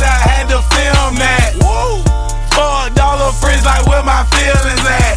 I had to film that. $4 fridge, like where my feelings at.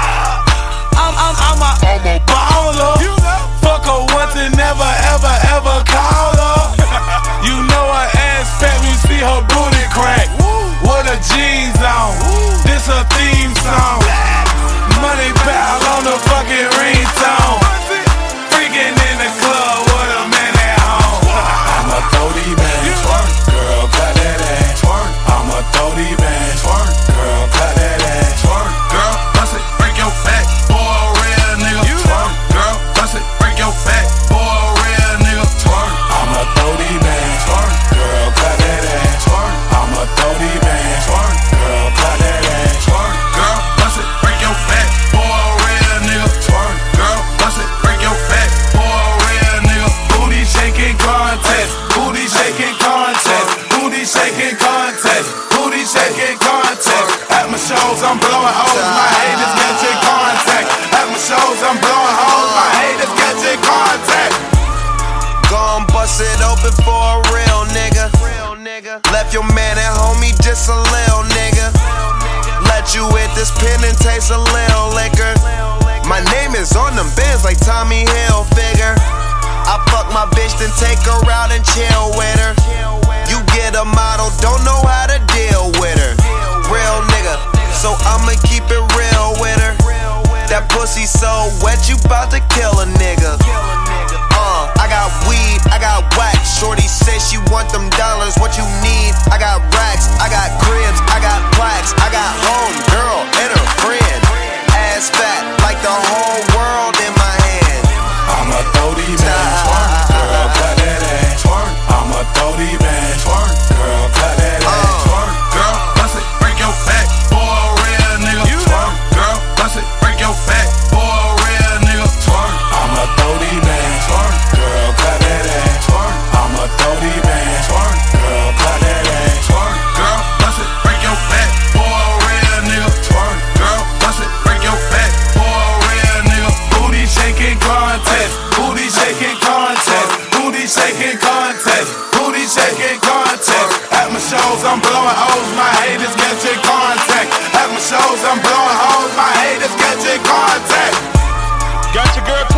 I'm a baller. Fuck her once and never ever ever call her. You know her ass fat, we see her booty crack. With her jeans on, this her theme song. Money pal on the fucking ringtone. Freaking in the club with a man at home. I'ma throw these bands, girl, clap that ass. I'ma throw these bands, girl, clap that ass. Girl, bust it, break your back, for a real nigga. Girl, bust it, break your back, for a real nigga. I'ma throw these bands, girl, clap that ass. I'ma throw these bands, girl, clap that ass. Girl, bust it, break your back, for a real nigga. Girl, bust it, break your back, for a real nigga. Booty shaking contest, booty shaking contest, booty shaking contest, booty shaking contest. At my shows, I'm blowing hoes, my haters catching contact. At my shows, I'm blowing hoes, my haters catching contact. Gon' bust it open for a real nigga. Left your man at home, he just a lil nigga. Let you hit this pin and taste a lil liquor. My name is on them bins like Tommy Hilfiger. I fuck my bitch, then take her out and chill with her. You get a model, don't know how to deal with her. Real nigga, so I'ma keep it real with her. That pussy so wet, you bout to kill a nigga. I got weed, I got wax. Shorty say she want them dollars, what you need? I got racks, I got cribs, I got plaques. I got home girl and her friend. Ass fat like the whole world in my hand. I'ma throw these bands, girl, clap that ass. I'ma throw these bands, girl, clap that ass. Girl, bust it, break your back, for a real nigga. Girl, bust it, break your back, for a real nigga. I'ma throw these bands, girl, clap that ass. I'ma throw these bands, girl, clap that ass. Girl, bust it, break your back, for a real nigga. Girl, bust it, break your back, for a real nigga. Booty shaking contest, booty shaking contest, booty shaking contest, booty shaking contest. At my shows, I'm blowing hoes, my haters catching contact. At my shows, I'm blowing hoes, my haters catching contact. Got your girl